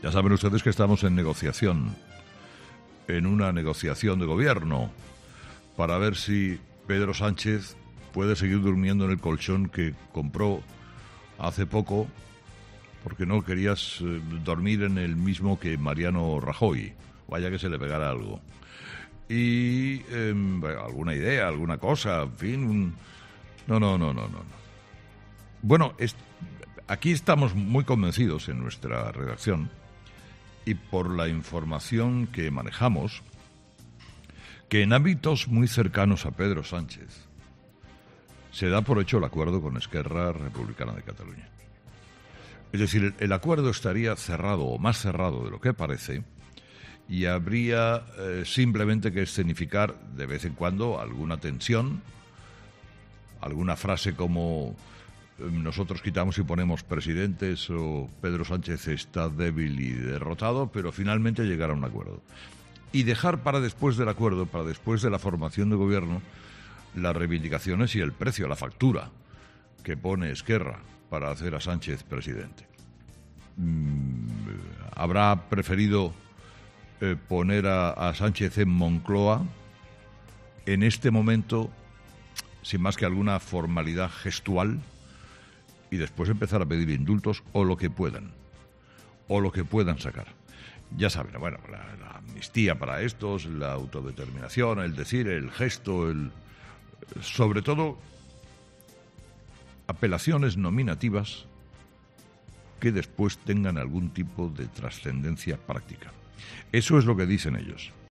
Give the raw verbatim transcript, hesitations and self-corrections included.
Ya saben ustedes que estamos en negociación, en una negociación de gobierno, para ver si Pedro Sánchez puede seguir durmiendo en el colchón que compró hace poco, porque no querías eh, dormir en el mismo que Mariano Rajoy, vaya que se le pegara algo. Y eh, bueno, alguna idea, alguna cosa, en fin, un... no, no, no, no, no. no. Bueno, es... aquí estamos muy convencidos en nuestra redacción, y por la información que manejamos, que en ámbitos muy cercanos a Pedro Sánchez se da por hecho el acuerdo con Esquerra Republicana de Cataluña. Es decir, el, el acuerdo estaría cerrado, o más cerrado de lo que parece, y habría eh, simplemente que escenificar de vez en cuando alguna tensión, alguna frase como nosotros quitamos y ponemos presidentes, o Pedro Sánchez está débil y derrotado, pero finalmente llegar a un acuerdo. Y dejar para después del acuerdo, para después de la formación de gobierno, las reivindicaciones y el precio, la factura que pone Esquerra para hacer a Sánchez presidente. Mm, habrá preferido eh, poner a, a Sánchez en Moncloa en este momento, sin más que alguna formalidad gestual, y después empezar a pedir indultos o lo que puedan, o lo que puedan sacar. Ya saben, bueno, la, la amnistía para estos, la autodeterminación, el decir, el gesto, el, sobre todo apelaciones nominativas que después tengan algún tipo de trascendencia práctica. Eso es lo que dicen ellos.